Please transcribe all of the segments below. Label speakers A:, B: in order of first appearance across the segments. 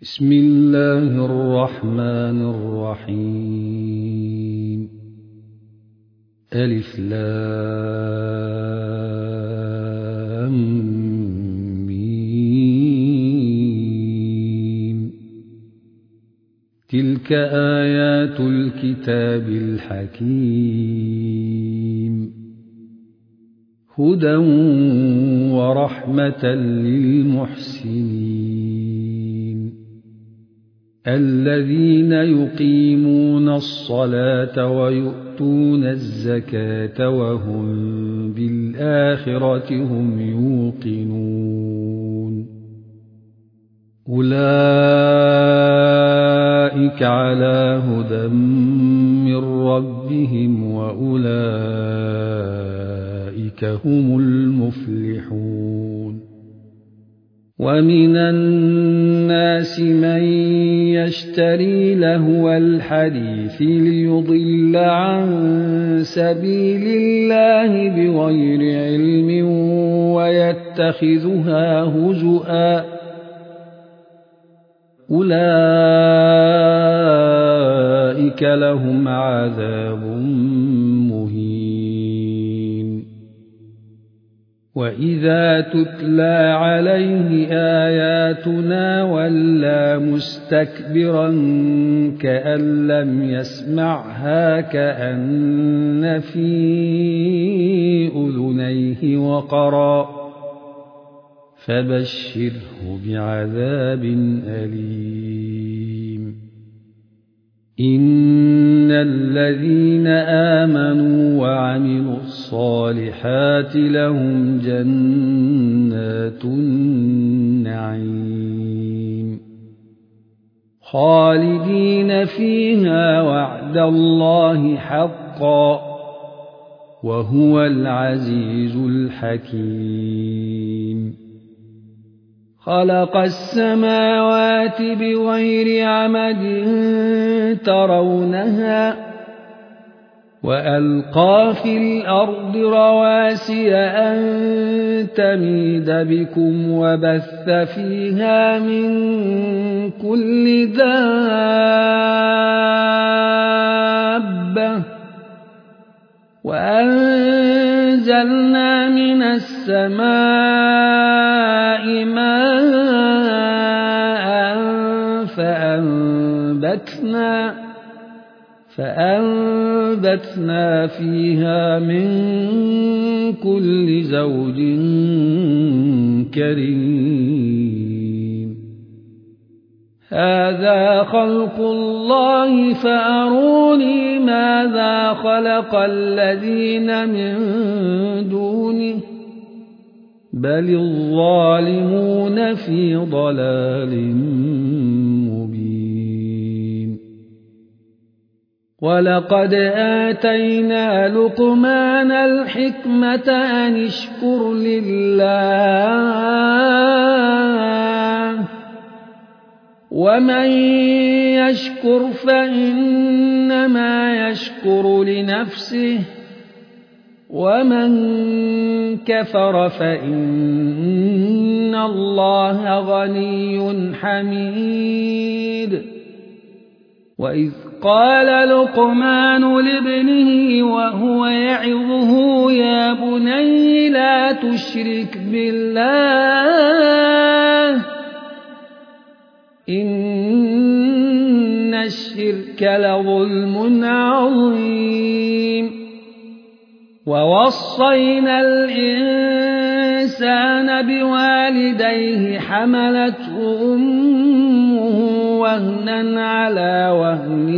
A: بسم الله الرحمن الرحيم. ألف لام ميم. تلك آيات الكتاب الحكيم، هدى ورحمة للمحسنين الذين يقيمون الصلاة ويؤتون الزكاة وهم بالآخرة هم يوقنون. أولئك على هدى من ربهم وأولئك هم المفلحون. ومن الناس من يشتري لهو الحديث ليضل عن سبيل الله بغير علم ويتخذها هزؤا، أولئك لهم عذاب مهين. وإذا تتلى عليه آياتنا ولى مستكبرا كأن لم يسمعها كأن في أذنيه وقرا، فبشره بعذاب أليم. إن الذين آمنوا وعملوا الصالحات لهم جنات النعيم خالدين فيها وعد الله حقا وهو العزيز الحكيم. خلق السماوات بغير عمد ترونها وألقى في الأرض رواسي أن تميد بكم وبث فيها من كل دابة وأنزلنا من السماء ماء فأنبتنا فيها من كل زوج كريم. هذا خلق الله فأروني ماذا خلق الذين من دونه بل الظالمون في ضلال مبين. ولقد آتينا لقمان الحكمة أن اشكر لله ومن يشكر فإنما يشكر لنفسه ومن كفر فإن الله غني حميد. وإذ قال لقمان لابنه وهو يعظه يا بني لا تشرك بالله إن الشرك لظلم عظيم. ووصينا الإنسان بوالديه حملته أمه وهنا على وهن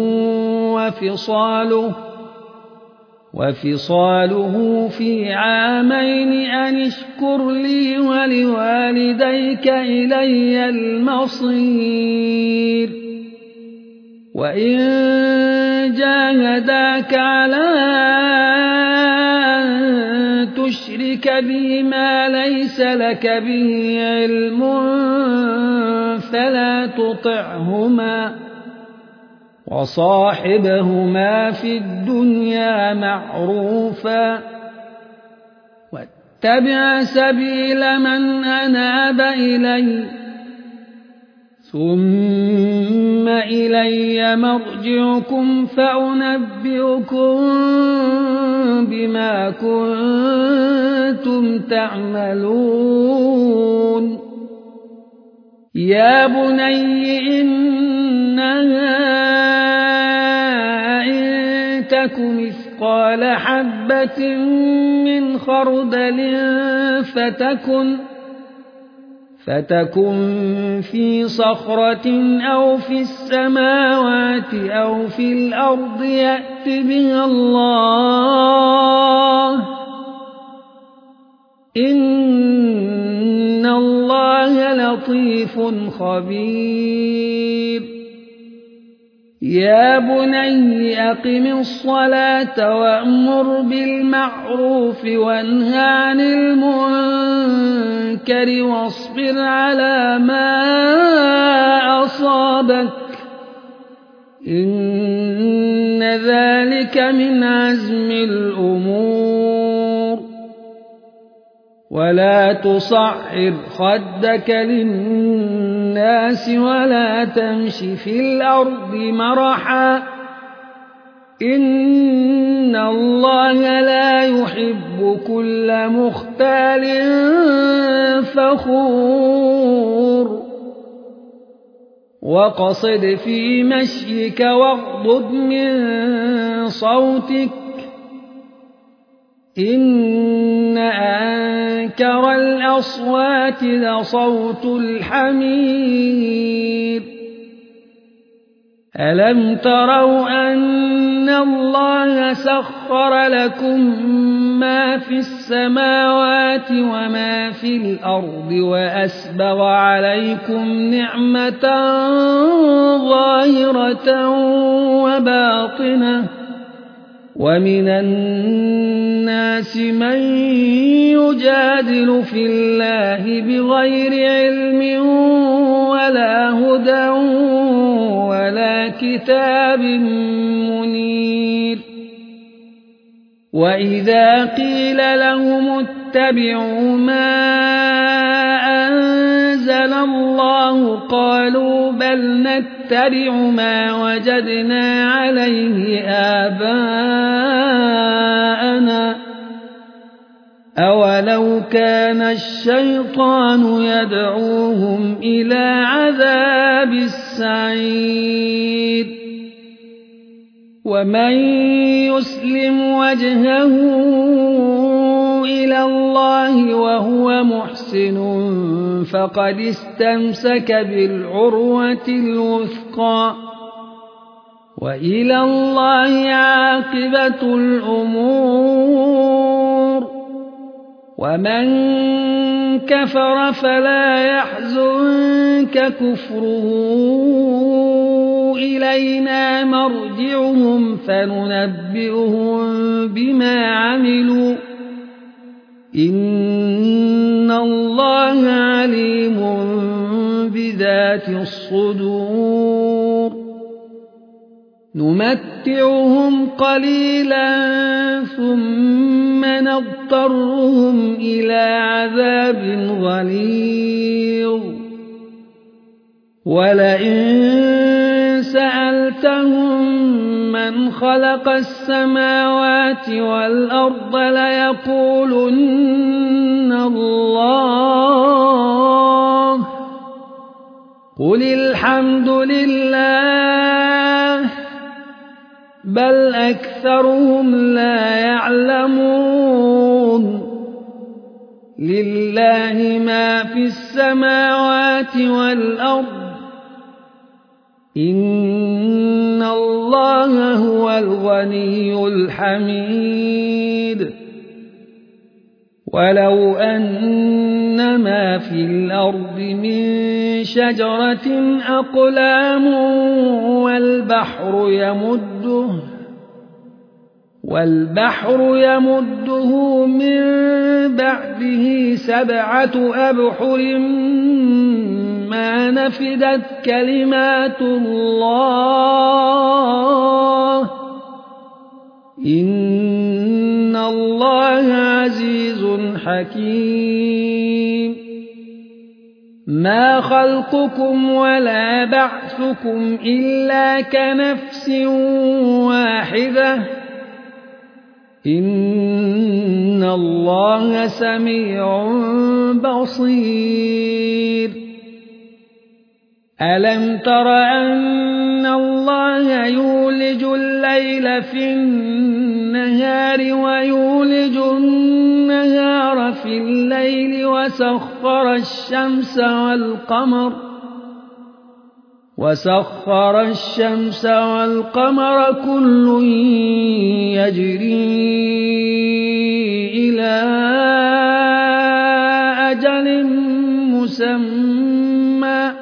A: وفصاله في عامين أن اشكر لي ولوالديك إلي المصير. وإن جاهداك على أن تشرك بي ما ليس لك به علم فلا تطعهما وصاحبهما في الدنيا معروفا واتبع سبيل من أناب إلي ثم إلي مرجعكم فأنبئكم بما كنتم تعملون يا بني إنها إن تك مثقال حبة من خردل فتكن في صخرة أو في السماوات أو في الأرض يأت بها الله إن الله لطيف خبير يا بني أقم الصلاة وأمر بالمعروف وانه عن المنكر واصبر على ما أصابك إن ذلك من عزم الأمور ولا تصعر خدك للناس ولا تمش في الأرض مرحا إن الله لا يحب كل مختال فخور وقصد في مشيك واغضض من صوتك إن أنكر الأصوات لصوت الحمير ألم تروا أن الله سخر لكم ما في السماوات وما في الأرض وأسبغ عليكم نعمة ظاهرة وباطنة ومن الناس من يجادل في الله بغير علم ولا هدى ولا كتاب منير وإذا قيل لهم اتبعوا ما أنزل الله قالوا بل نتبع ما وجدنا عليه آباءنا أولو كان الشيطان يدعوهم إلى عذاب السعير ومن يسلم وجهه إلى الله وهو محسن فقد استمسك بالعروة الوثقى وإلى الله عاقبة الأمور ومن كفر فلا يحزنك كفره إلينا مرجعهم فننبئهم بما عملوا إن الله عليم بذات الصدور نمتعهم قليلا ثم نضطرهم إلى عذاب غليظ ولئن سألتهم من خلق السماوات والأرض ليقولن الله قل الحمد لله بل أكثرهم لا يعلمون لله ما في السماوات والأرض إن الله هو الغني الحميد ولو أن ما في الأرض من شجرة أقلام والبحر يمده من بعده 7 أبحر ما نفدت كلمات الله إن الله عزيز حكيم ما خلقكم ولا بعثكم إلا كنفس واحدة إن الله سميع بصير ألم تر أن الله يولج الليل في النهار ويولج النهار في الليل وسخر الشمس والقمر كل يجري إلى أجل مسمى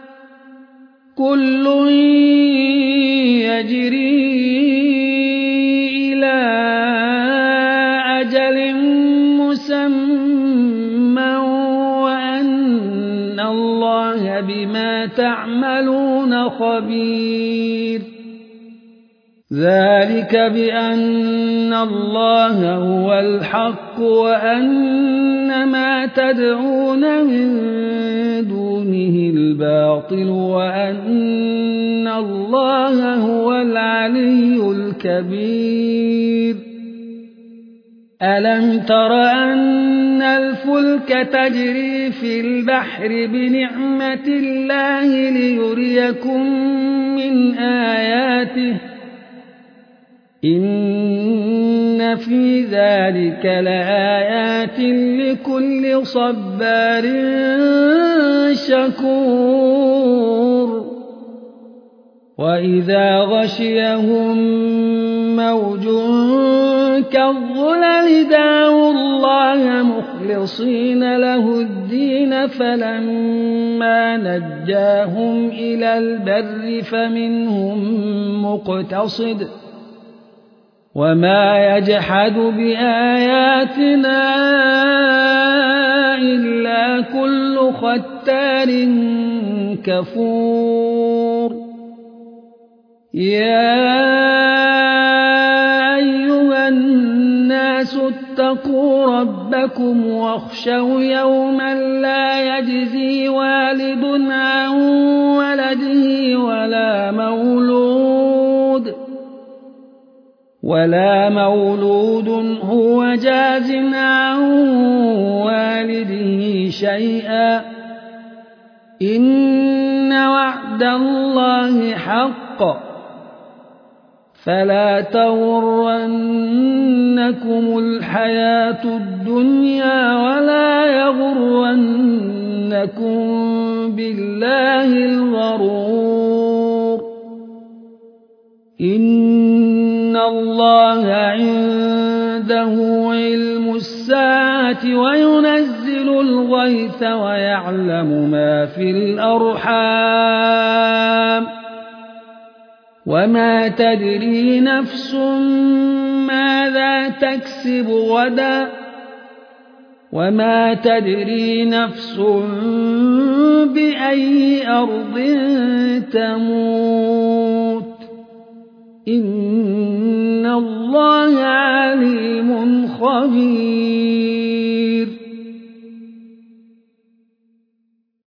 A: وأن الله بما تعملون خبير ذلك بأن الله هو الحق وأن ما تدعون من دونه الباطل وأن الله هو العلي الكبير ألم تر أن الفلك تجري في البحر بنعمة الله ليريكم من آياته إن في ذلك لآيات لكل صبار شكور وإذا غشيهم موج كالظلل دعوا الله مخلصين له الدين فلما نجاهم إلى البر فمنهم مقتصد وما يجحد بآياتنا إلا كل ختار كفور يا أيها الناس اتقوا ربكم واخشوا يوما لا يجزي والد عن ولده ولا مولود هو جاز عن والده شيئا إن وعد الله حق فلا تغرنكم الحياة الدنيا ولا يغرنكم بالله الغرور إن الله عنده علم الساعة وينزل الغيث ويعلم ما في الأرحام وما تدري نفس ماذا تكسب غدا وما تدري نفس بأي أرض تموت إن الله عليم خبير